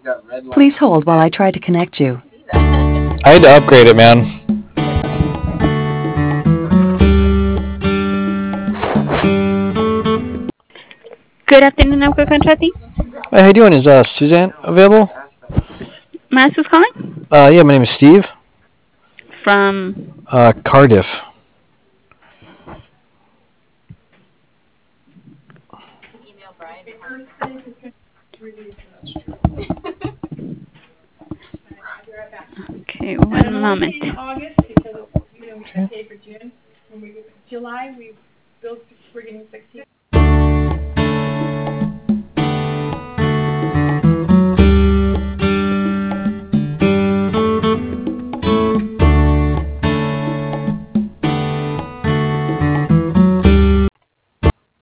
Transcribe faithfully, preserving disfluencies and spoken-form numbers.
Please hold while I try to connect you. I had to upgrade it, man. Good afternoon, Uncle Contrati. Hey, how you doing? Is uh, Suzanne available? Mass is calling Uh, yeah, my name is Steve. from. Uh, Cardiff. Okay, one moment. Okay.